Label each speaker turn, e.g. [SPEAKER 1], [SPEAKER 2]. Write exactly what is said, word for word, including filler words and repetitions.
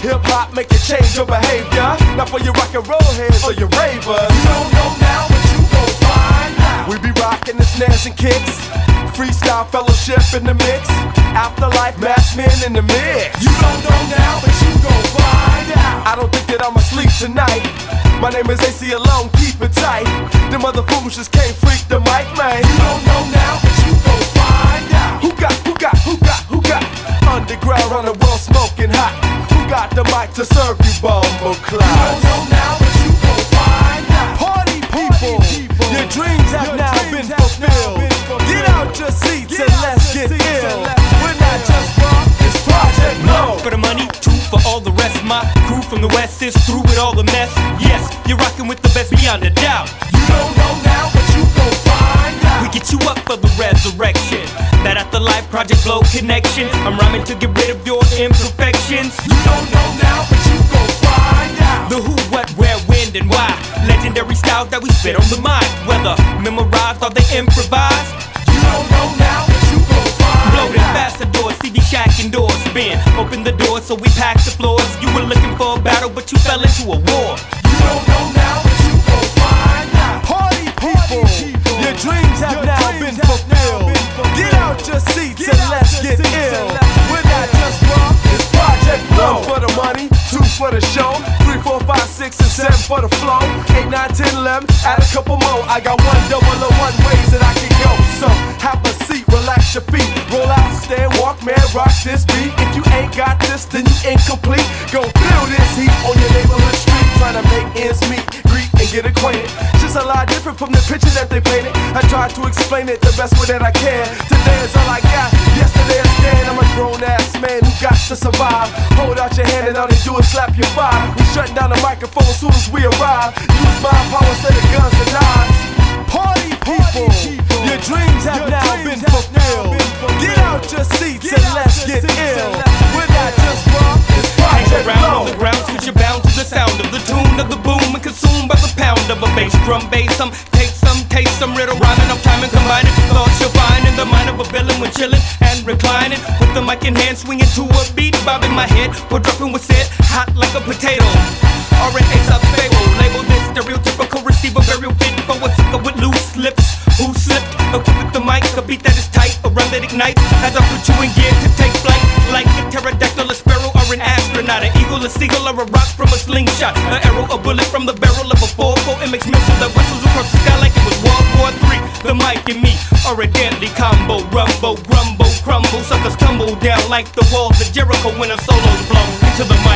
[SPEAKER 1] Hip-hop make you change your behavior. Not for your rock and roll heads or your ravers.
[SPEAKER 2] You don't know now, but you gon' find out.
[SPEAKER 1] We be rocking the snares and kicks. Freestyle fellowship in the mix. Afterlife, mass men in the mix.
[SPEAKER 2] You don't know now, but you gon' find out.
[SPEAKER 1] I don't think that I'ma sleep tonight. My name is A C Alone, keep it tight. Them other fools just can't freak the mic, man.
[SPEAKER 2] You don't know now, but you gon' find out.
[SPEAKER 1] Who got, who got, who got, who got? Underground on the world smoking hot. Who got the mic to serve you, bumble
[SPEAKER 2] You don't
[SPEAKER 1] clouds?
[SPEAKER 2] know now, but you gon' find out.
[SPEAKER 1] Party people, your dreams have
[SPEAKER 2] Your
[SPEAKER 1] now
[SPEAKER 2] dreams
[SPEAKER 1] been
[SPEAKER 2] have now
[SPEAKER 1] fulfilled.
[SPEAKER 2] been fulfilled.
[SPEAKER 1] Get out your seats
[SPEAKER 2] Get
[SPEAKER 1] and
[SPEAKER 2] out
[SPEAKER 1] let's
[SPEAKER 2] your
[SPEAKER 1] get
[SPEAKER 2] seats
[SPEAKER 1] ill.
[SPEAKER 2] and let's get
[SPEAKER 1] We're not
[SPEAKER 2] ill.
[SPEAKER 1] just rock, it's Project Blow.
[SPEAKER 3] For the money, two for all the rest. My crew from the west is through with all the mess. Yes, you're rocking with the best beyond a doubt.
[SPEAKER 2] You don't know now, but you gon' find out.
[SPEAKER 3] We get you up for the resurrection. That afterlife Project Blow connection. I'm rhyming to get rid of your imperfections.
[SPEAKER 2] You don't know now, but you gon' find out.
[SPEAKER 3] The who, what, where, when, and why. Legendary styles that we spit on the mic. Whether memorized or they improvised.
[SPEAKER 2] You don't know now, but you gon' find
[SPEAKER 3] Bloated
[SPEAKER 2] out.
[SPEAKER 3] ambassadors, C D Shack indoors. Spin, open the doors so we pack the floors. You were looking for a battle, but you fell into a war.
[SPEAKER 2] You don't know now, but you gon' find out.
[SPEAKER 1] Party people, your dreams have
[SPEAKER 2] Your
[SPEAKER 1] now
[SPEAKER 2] dreams
[SPEAKER 1] been
[SPEAKER 2] have
[SPEAKER 1] fulfilled.
[SPEAKER 2] now been fulfilled.
[SPEAKER 1] Get out your seats
[SPEAKER 2] Get
[SPEAKER 1] and
[SPEAKER 2] out
[SPEAKER 1] let's
[SPEAKER 2] your
[SPEAKER 1] get
[SPEAKER 2] seats
[SPEAKER 1] ill.
[SPEAKER 2] and let's get
[SPEAKER 1] We're not
[SPEAKER 2] ill.
[SPEAKER 1] just rock, it's Project Blow. One for the money, two for the show, three, four, five, six, and seven for the flow. Eight, nine, ten, eleven, add a couple more. I got one double or one ways that I can go. So have a seat, relax your feet, roll out, stand, walk, man, rock this beat. If you ain't got this, then you incomplete. Go feel this heat on your neighborhood street, trying to make ends meet, greet and get acquainted. Just a lot different from the picture that they painted. I tried to explain it the best way that I can. Today is all I got, yesterday is dead. I'm a grown ass man who got to survive. Hold out your hand and all they do is slap your five. We shutting down the microphone as soon as we arrive. Use my power instead of guns and knives. Party people, your dreams have
[SPEAKER 2] Your
[SPEAKER 1] now
[SPEAKER 2] dreams
[SPEAKER 1] been
[SPEAKER 2] have now
[SPEAKER 1] fulfilled.
[SPEAKER 2] been fulfilled.
[SPEAKER 1] Get out your seats
[SPEAKER 2] Get
[SPEAKER 1] and
[SPEAKER 2] out
[SPEAKER 1] let's
[SPEAKER 2] your
[SPEAKER 1] get
[SPEAKER 2] seats and
[SPEAKER 1] ill.
[SPEAKER 2] let's get
[SPEAKER 1] We're not
[SPEAKER 2] ill.
[SPEAKER 1] just rock, it's
[SPEAKER 3] Hang
[SPEAKER 1] Project
[SPEAKER 3] around on
[SPEAKER 1] Blow.
[SPEAKER 3] the grounds cause you're bound to the sound of the tune of the boom and consumed by the pound of a bass drum bass. Some take some, taste some riddle rhyming of time and combining thoughts you'll find in the mind of a villain when chilling and reclining with the mic in hand swinging to a beat bobbing my head or dropping what's said hot like a potato or an ace up fable. Label this stereotypical receiver burial fit for a sucker with loose lips who slipped equipped with the mic, a beat that is tight, a run that ignites as I put you in gear to take flight like a pterodactyl, a sparrow, or an astronaut, an eagle, a seagull, or a rock from a slingshot, an arrow, a bullet from the barrel of a four four M X missile that whistles across the sky like it was World War Three. The mic and me are a deadly combo, rumbo, grumble, crumble, suckers tumble down like the walls of Jericho when a solo's blown into the mic.